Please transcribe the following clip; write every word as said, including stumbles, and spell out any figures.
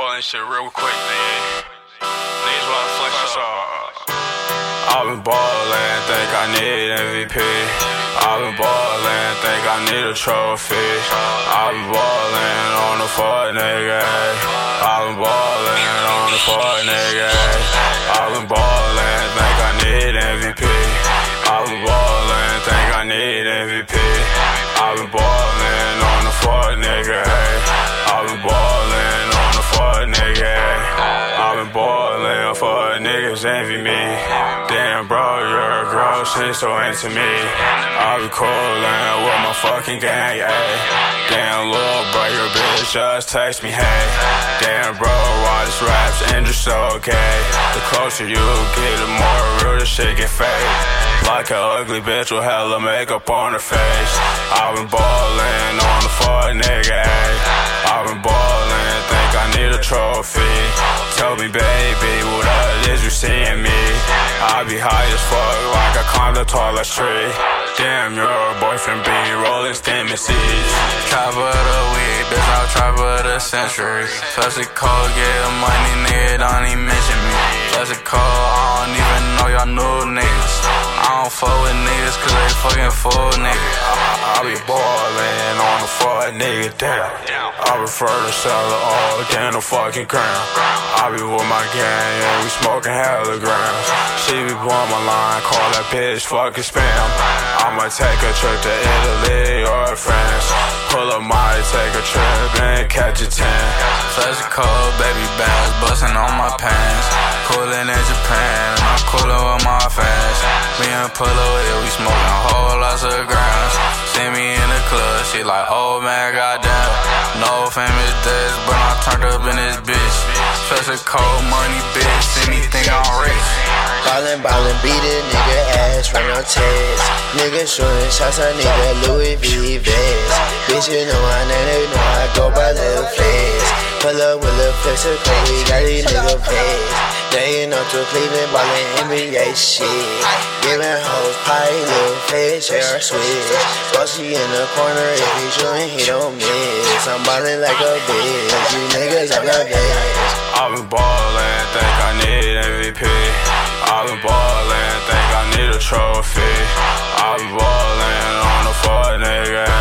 ballin' shit real quick, man. Niggas wanna flex up. I've been ballin', think I need M V P. I've been ballin', think I need a trophy. I've been ballin' on the fuck nigga. I've been ballin' on the fuck nigga. I've been ballin', think I need M V P. I've been ballin', think I need M V P. I've been ballin' on the fuck nigga. I've been ballin' on the fuck nigga. I've been ballin' for niggas envy me. Damn bro, your girl, she's so into me. I be coolin' with my fucking gang, ayy. Damn little bro, your bitch just text me, hey. Damn bro, why this rap's industry so okay? The closer you get, the more real this shit get fake. Like an ugly bitch with hella makeup on her face. I've been ballin' on the fuck nigga, ayy. I've been ballin', think I need a trophy. Tell me baby, what it is you seeing me. I be high as fuck like I climbed the tallest tree. Damn, your boyfriend be rolling stem and seeds. Trap of the week, bitch, I'll trap of the century. Plus it cold, get money, nigga, don't even mention me. Plus it cold, I don't even know y'all new niggas. I don't fuck with niggas cause they fucking full niggas. I, I be ballin' on the fuck nigga, damn. I prefer to sell it all than the fucking crown. I be with my gang and we smoking hella grams. She be blowing my line, call that bitch fucking spam. I'ma take a trip to Italy or France. Pull up my, take a trip and catch a tan. Flash cold, baby bands, bustin' on my pants. Coolin' in Japan, and I'm coolin' with my fans. Me and Polo, yeah, we smoking whole lots of grams. See me in the club, she like, oh man, goddamn. No famous days, but I turned up in this bitch. Such a cold money bitch, see me think I'm rich. Ballin', ballin', beat a nigga ass, run on test. Nigga shootin' shots, a nigga Louis V vest. Bitch, you know I never know I go by little flex. Pull up with lil' flex, so we got these nigga pets. They ain't up to Cleveland, ballin' N B A shit. Giving hoes pie, little fish, hair switch. Bossy in the corner, if he shootin', he don't miss. I'm ballin' like a bitch, you niggas are the best. I've been ballin', think I need M V P. I've been ballin', think I need a trophy. I've been ballin' on the fuck nigga.